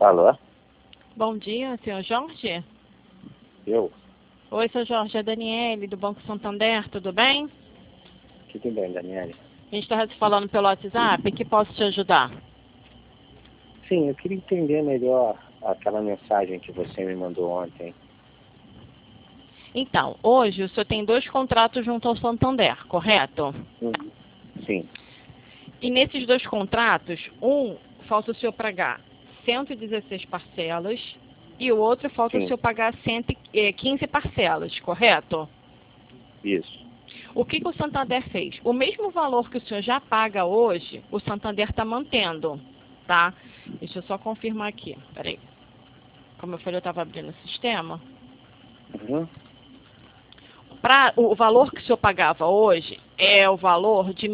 Alô? Bom dia, senhor Jorge. Eu? Oi, senhor Jorge, é a Daniele, do Banco Santander, tudo bem? Tudo bem, Daniele? A gente está se falando pelo WhatsApp, em que posso te ajudar? Sim, eu queria entender melhor aquela mensagem que você me mandou ontem. Então, hoje o senhor tem 2 contratos junto ao Santander, correto? Sim. E nesses 2 contratos, falta o senhor pagar 116 parcelas e o outro falta o Sim. senhor pagar 115 parcelas, correto? Isso. O que o Santander fez? O mesmo valor que o senhor já paga hoje, o Santander está mantendo, tá? Deixa eu só confirmar aqui, peraí. Como eu falei, eu estava abrindo o sistema. Uhum. O valor que o senhor pagava hoje é o valor de R$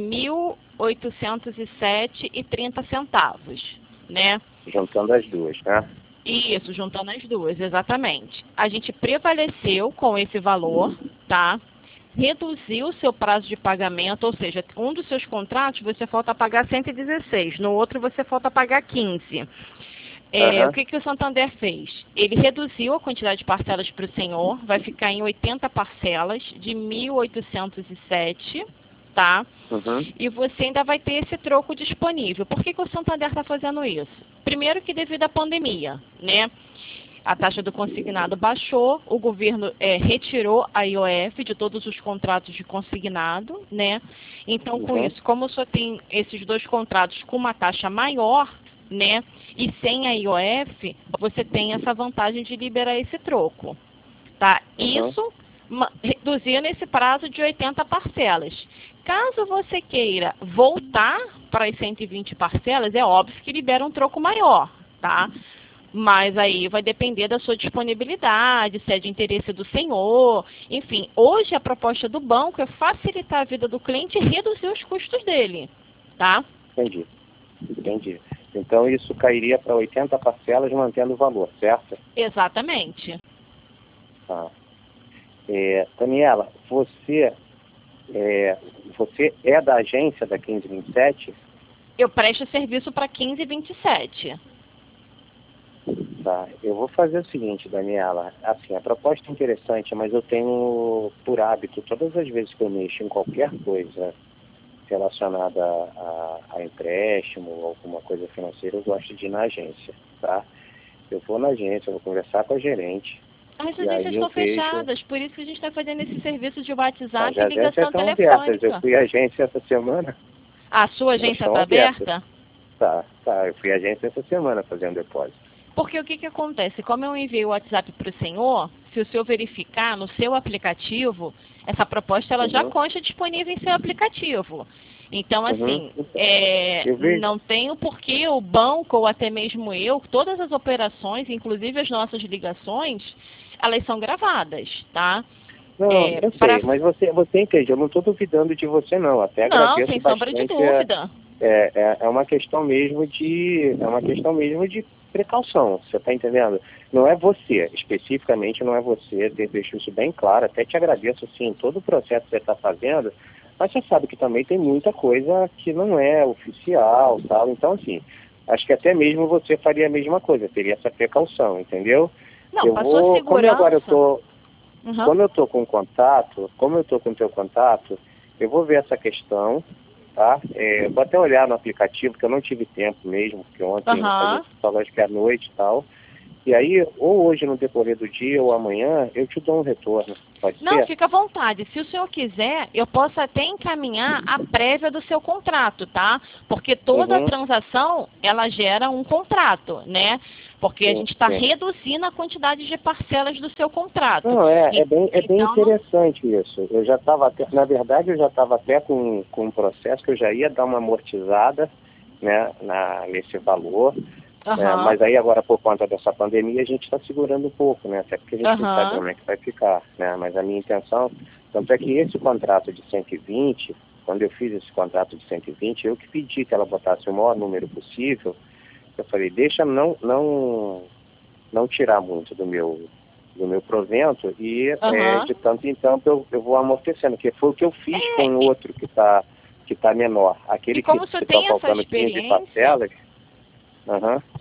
1.807,30, né? Juntando as duas, né? Isso, juntando as duas, exatamente. A gente prevaleceu com esse valor, tá? Reduziu o seu prazo de pagamento, ou seja, um dos seus contratos você falta pagar 116, no outro você falta pagar 15. O que o Santander fez? Ele reduziu a quantidade de parcelas para o senhor, vai ficar em 80 parcelas de 1.807, tá? Uhum. E você ainda vai ter esse troco disponível. Por que o Santander está fazendo isso? Primeiro que devido à pandemia, né? A taxa do consignado baixou, o governo retirou a IOF de todos os contratos de consignado, né? Então, com isso, como o senhor tem esses 2 contratos com uma taxa maior, né? E sem a IOF, você tem essa vantagem de liberar esse troco, tá? Isso reduzindo esse prazo de 80 parcelas. Caso você queira voltar para as 120 parcelas, é óbvio que libera um troco maior, tá? Mas aí vai depender da sua disponibilidade, se é de interesse do senhor. Enfim, hoje a proposta do banco é facilitar a vida do cliente e reduzir os custos dele, tá? Entendi. Então isso cairia para 80 parcelas mantendo o valor, certo? Exatamente. Tá. Daniela, você é da agência da 1527? Eu presto serviço para 1527. Tá, eu vou fazer o seguinte, Daniela, assim, a proposta é interessante, mas eu tenho por hábito, todas as vezes que eu mexo em qualquer coisa relacionada a empréstimo ou alguma coisa financeira, eu gosto de ir na agência, tá? Eu vou na agência, eu vou conversar com a gerente. As agências estão fechadas, por isso que a gente está fazendo esse serviço de WhatsApp e As agências ligação estão telefônica. abertas, eu fui à agência essa semana. A sua agência está aberta? Tá, eu fui à agência essa semana fazendo depósito. Porque o que acontece? Como eu enviei o WhatsApp para o senhor, se o senhor verificar no seu aplicativo, essa proposta ela já consta disponível em seu aplicativo. Então, assim, não tem o porquê o banco ou até mesmo eu, todas as operações, inclusive as nossas ligações, elas são gravadas, tá? Não, eu sei, mas você entende, eu não estou duvidando de você não, até agradeço sem bastante. sombra de dúvida. É uma questão mesmo de precaução, você está entendendo? Não é você, especificamente não é você, deixo isso bem claro, até te agradeço sim, todo o processo que você está fazendo, mas você sabe que também tem muita coisa que não é oficial, tal, então assim, acho que até mesmo você faria a mesma coisa, teria essa precaução, entendeu? Não, passou segurança. Como agora eu estou como eu estou com o teu contato, eu vou ver essa questão, tá? Vou até olhar no aplicativo, que eu não tive tempo mesmo, porque ontem a gente falou acho que é à noite e tal. E aí, ou hoje no decorrer do dia, ou amanhã, eu te dou um retorno. Pode ser? Não, fica à vontade. Se o senhor quiser, eu posso até encaminhar a prévia do seu contrato, tá? Porque toda transação, ela gera um contrato, né? Porque a gente está reduzindo a quantidade de parcelas do seu contrato. Não, é bem interessante isso. Eu já estava na verdade, eu já estava até com um processo que eu já ia dar uma amortizada, né, nesse valor. Mas aí agora, por conta dessa pandemia, a gente está segurando um pouco, né? Até porque a gente não sabe como é que vai ficar, né? Mas a minha intenção, tanto é que esse contrato de 120, quando eu fiz esse contrato de 120, eu que pedi que ela botasse o maior número possível. Eu falei, deixa não tirar muito do meu provento e de tanto em tanto eu vou amortecendo, que foi o que eu fiz com o outro que tá menor. Aquele que está faltando 15 parcelas.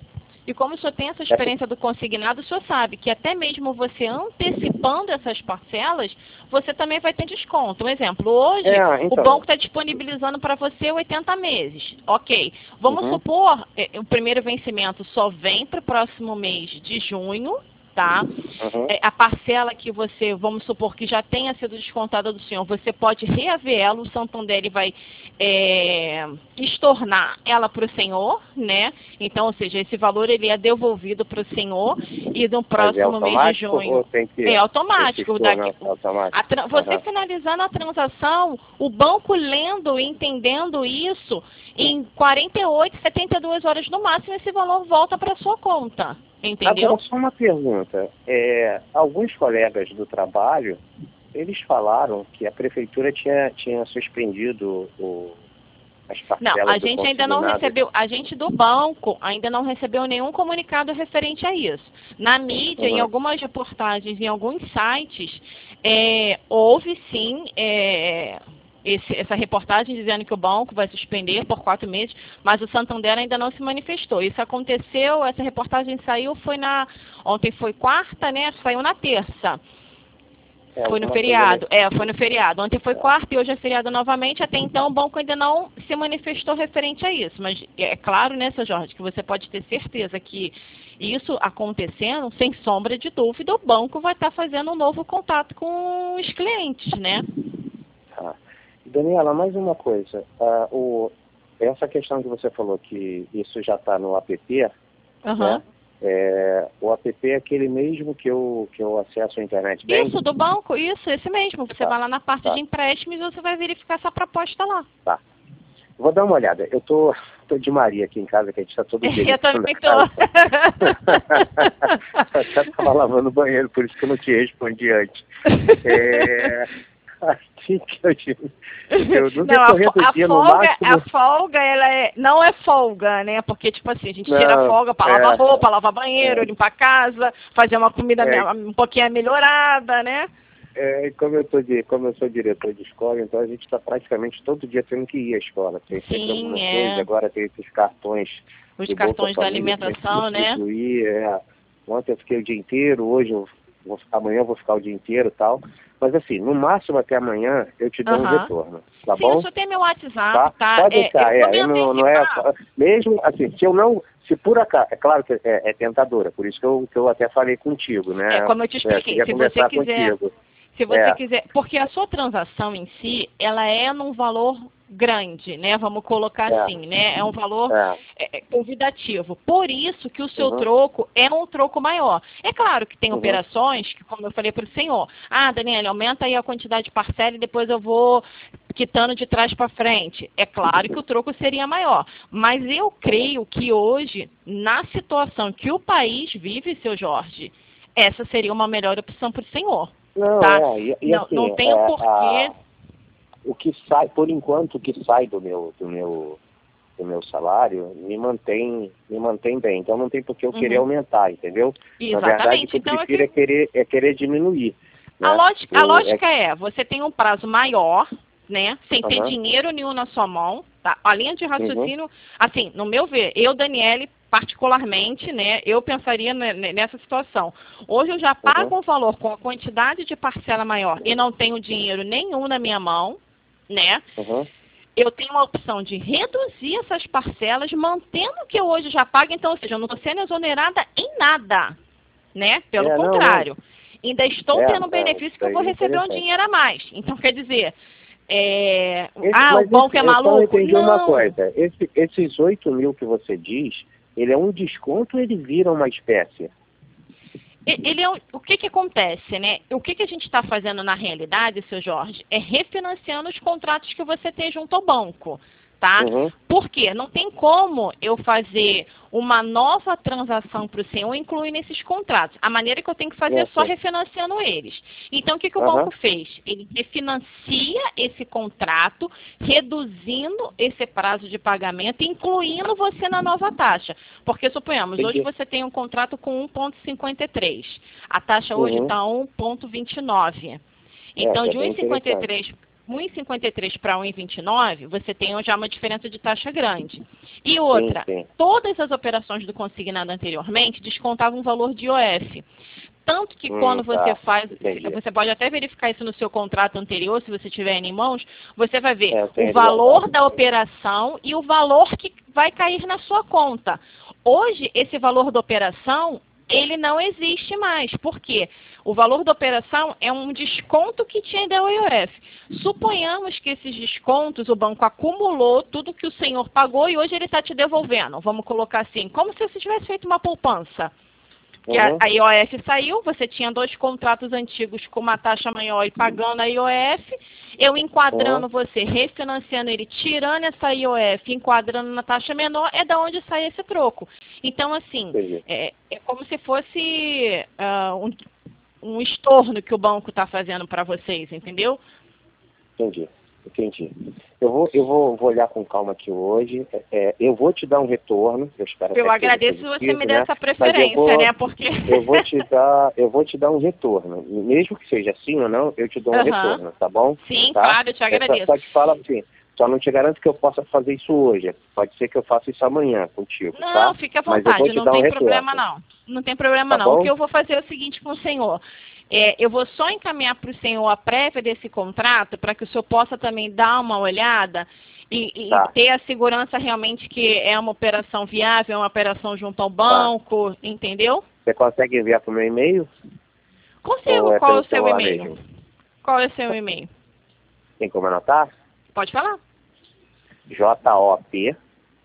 E como o senhor tem essa experiência do consignado, o senhor sabe que até mesmo você antecipando essas parcelas, você também vai ter desconto. Um exemplo, hoje o banco está disponibilizando para você 80 meses. Ok. Vamos supor, o primeiro vencimento só vem para o próximo mês de junho, tá? A parcela que você, vamos supor que já tenha sido descontada do senhor, você pode reaver ela, o Santander ele vai estornar ela para o senhor, né? Então, ou seja, esse valor ele é devolvido para o senhor e no próximo mês de junho. É automático. Você finalizando a transação, o banco lendo e entendendo isso, em 48, 72 horas no máximo, esse valor volta para a sua conta. Entendeu? Agora, só uma pergunta. Alguns colegas do trabalho, eles falaram que a prefeitura tinha suspendido as parcelas. Não, a gente ainda não recebeu, a gente do banco ainda não recebeu nenhum comunicado referente a isso. Na mídia, em algumas reportagens, em alguns sites, houve sim essa reportagem dizendo que o banco vai suspender por 4 meses, mas o Santander ainda não se manifestou. Isso aconteceu, essa reportagem saiu, ontem foi quarta, né? Saiu na terça. Foi no feriado. Foi no feriado. Ontem foi quarta e hoje é feriado novamente. Até então o banco ainda não se manifestou referente a isso. Mas é claro, né, seu Jorge, que você pode ter certeza que isso acontecendo, sem sombra de dúvida, o banco vai estar fazendo um novo contato com os clientes, né? Daniela, mais uma coisa. Essa questão que você falou que isso já está no app, né? O app é aquele mesmo que eu acesso à internet banking? Isso, do banco, isso, esse mesmo. Você vai lá na parte de empréstimos e você vai verificar essa proposta lá. Tá. Vou dar uma olhada. Eu tô de Maria aqui em casa, que a gente está todo dia. Eu também tô. Eu estava lavando o banheiro, por isso que eu não te respondi antes. Assim que eu no decorrer do dia, no máximo... A folga, ela não é folga, né? Porque, tipo assim, a gente tira folga para lavar roupa, lavar banheiro, limpar a casa, fazer uma comida um pouquinho melhorada, né? Como eu sou diretor de escola, então a gente está praticamente todo dia tendo que ir à escola. Tem sempre alguma coisa, agora tem esses cartões. Os cartões da alimentação, né? Ontem eu fiquei o dia inteiro, amanhã eu vou ficar o dia inteiro e tal. Mas assim, no máximo até amanhã eu te dou um retorno, tá bom? Sim, o senhor tem meu WhatsApp, tá? Pode deixar, não é... Mesmo assim, se por acaso, é claro que é tentadora, por isso que eu até falei contigo, né? Como eu te expliquei, se você quiser... Se você quiser, porque a sua transação em si, ela é num valor grande, né? Vamos colocar assim, né? É um valor convidativo. Por isso que o seu troco é um troco maior. É claro que tem operações que, como eu falei para o senhor, Daniela, aumenta aí a quantidade de parcela e depois eu vou quitando de trás para frente. É claro que o troco seria maior. Mas eu creio que hoje, na situação que o país vive, seu Jorge, essa seria uma melhor opção para o senhor. Não, tá? assim, não tem o porquê. O que sai, por enquanto, o que sai do meu salário me mantém bem. Então não tem por que eu querer aumentar, entendeu? Exatamente. Na verdade, o que eu prefiro é querer diminuir. Né? A lógica você tem um prazo maior, né? Sem ter dinheiro nenhum na sua mão. Tá? A linha de raciocínio, assim, no meu ver, eu, Daniele, particularmente, né, eu pensaria nessa situação. Hoje eu já pago um valor com a quantidade de parcela maior e não tenho dinheiro nenhum na minha mão, né? Eu tenho a opção de reduzir essas parcelas, mantendo o que eu hoje já pago, então, ou seja, eu não estou sendo exonerada em nada, né? Pelo contrário. Ainda estou tendo um benefício que eu vou receber um dinheiro a mais. Então, quer dizer... o banco é maluco? Eu entendi uma coisa. Esses 8 mil que você diz, ele é um desconto ou ele vira uma espécie? O que acontece, né? O que a gente está fazendo na realidade, seu Jorge, é refinanciando os contratos que você tem junto ao banco, tá? Por quê? Não tem como eu fazer uma nova transação para o senhor incluir nesses contratos. A maneira que eu tenho que fazer é só refinanciando eles. Então, o que o banco fez? Ele refinancia esse contrato, reduzindo esse prazo de pagamento, incluindo você na nova taxa. Porque, suponhamos, hoje você tem um contrato com 1,53. A taxa hoje está 1,29. Então, de 1,53 1,53 para 1,29, você tem já uma diferença de taxa grande. E outra, sim. Todas as operações do consignado anteriormente descontavam um valor de IOF. Tanto que quando você faz, entendi. você pode até verificar isso no seu contrato anterior, se você tiver em mãos, você vai ver o valor da operação e o valor que vai cair na sua conta. Hoje, esse valor da operação, ele não existe mais. Por quê? O valor da operação é um desconto que tinha da IOF. Suponhamos que esses descontos, o banco acumulou tudo que o senhor pagou e hoje ele está te devolvendo. Vamos colocar assim, como se você tivesse feito uma poupança. Que a IOF saiu, você tinha 2 contratos antigos com uma taxa maior e pagando a IOF, eu enquadrando você, refinanciando ele, tirando essa IOF, enquadrando na taxa menor, é da onde sai esse troco. Então, assim, é como se fosse um estorno que o banco está fazendo para vocês, entendeu? Entendi. Eu vou olhar com calma aqui hoje. Eu vou te dar um retorno. Eu agradeço se você me der essa preferência, né? Porque eu vou te dar um retorno. Mesmo que seja assim ou não, eu te dou um retorno, tá bom? Sim, tá? Claro, eu te agradeço. Só te falo assim, só não te garanto que eu possa fazer isso hoje. Pode ser que eu faça isso amanhã contigo, não, tá? Fique à vontade, não tem problema não. Não tem problema não. Bom? O que eu vou fazer é o seguinte com o senhor. Eu vou só encaminhar para o senhor a prévia desse contrato, para que o senhor possa também dar uma olhada e ter a segurança realmente que é uma operação viável, é uma operação junto ao banco, entendeu? Você consegue enviar para o meu e-mail? Consigo. Qual é o seu e-mail? Qual é o seu e-mail? Tem como anotar? Pode falar. JOP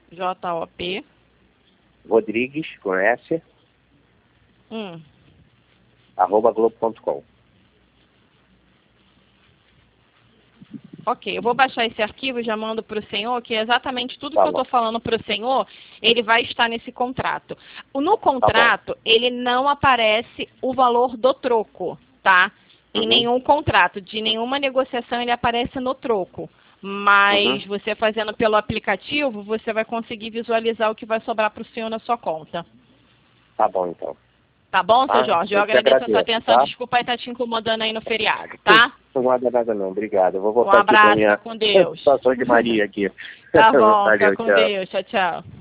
Rodrigues, com S, @globo.com. Ok, eu vou baixar esse arquivo e já mando para o senhor, que é exatamente tudo que eu estou falando para o senhor, ele vai estar nesse contrato. No contrato, ele não aparece o valor do troco, tá? Em nenhum contrato, de nenhuma negociação ele aparece no troco. Mas você fazendo pelo aplicativo, você vai conseguir visualizar o que vai sobrar para o senhor na sua conta. Tá bom, então. Tá bom, seu Jorge? Eu agradeço a sua atenção. Tá? Desculpa estar te incomodando aí no feriado, tá? Não guarda nada não, obrigado. Eu vou voltar abraço, aqui pra minha com Deus. situação de Maria aqui. Tá bom, Valeu, fica com Deus. Tchau, tchau.